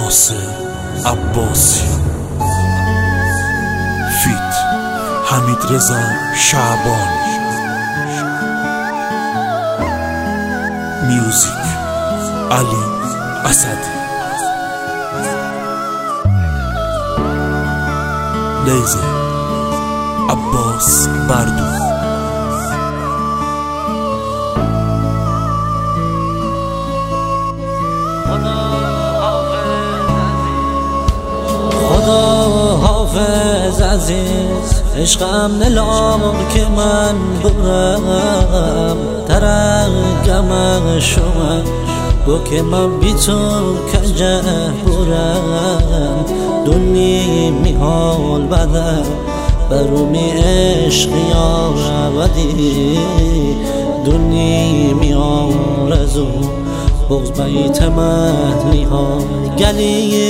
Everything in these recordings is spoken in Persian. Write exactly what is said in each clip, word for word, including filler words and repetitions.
ناصر عباسی فیت حمید رضا شعبان میوزیک علی اسدی لیزر عباس بردو خدا حافظ عزیز عشقم نلام که من برم ترقم شما گو که من بی تو کنجه برم دنی می حال بدم برومی عشق یا بدی دنی می آرزو بغز بیت مدنی ها گلی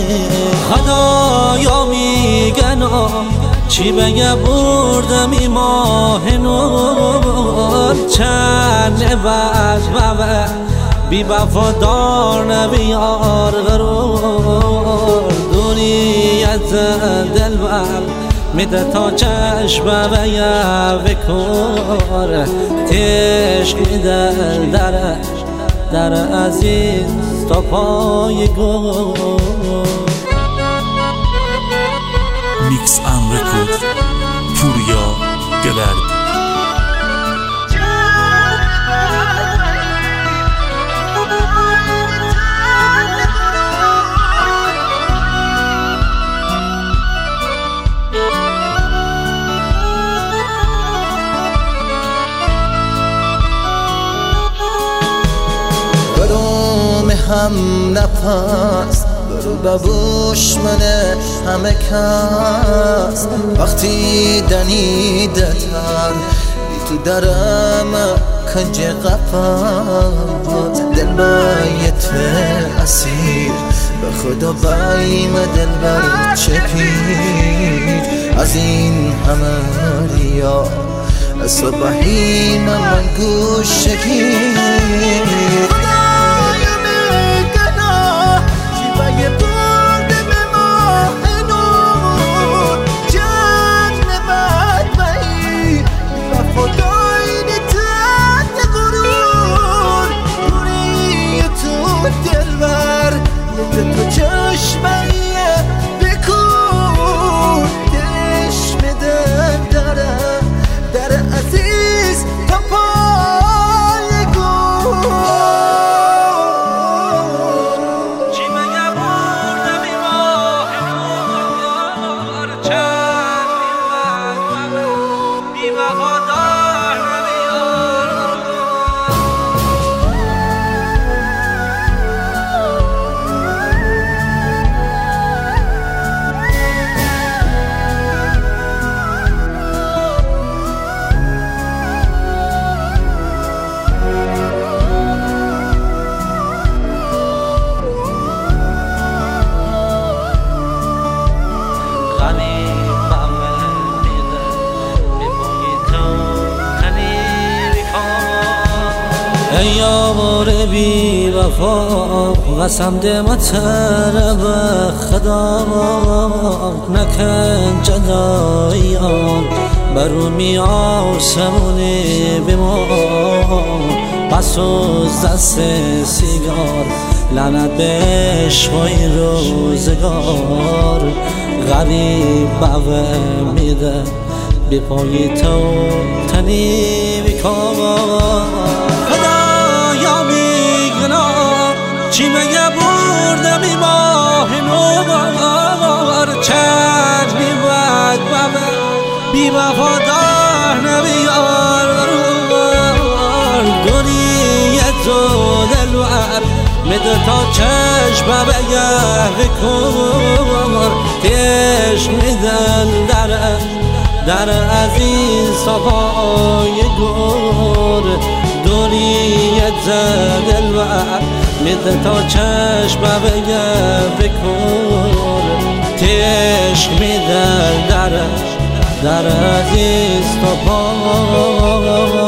خدایا میگنا چی بگه بردم ای ماه نور چند بعد بابا بی وفادار نبیار غرور دنیت دلبر میده تا چشم بیا بکار تشکی دل درش در عزیز تا پای گل میکس ان رکورد پوریا گلرد هم نفس برو ببوش منه همه کس وقتی دنیده تر بی تو درم کنج قفص دل بایت اسیر به خدا بایم دل بر چپیر از این همه ریا صبحی من گوش شکیر ای یار بی وفا قسم ده مطرب خدا نکن جدایان برومی آسمونه بما پس از دست سیگار لعنت به عشقای روزگار غریب باوه میده بی پای تو تنی بیکار چی مگه بردم ای ماه نور چند بی بد بابا بی وفادار نبیار غرور دنیت و دلور میده تا چشم بگه بکن تشک میدن در در عزیز تا پای گور دنیت دلور میده تا چشم بگه بکن تشک میدن در در عزیز تا پای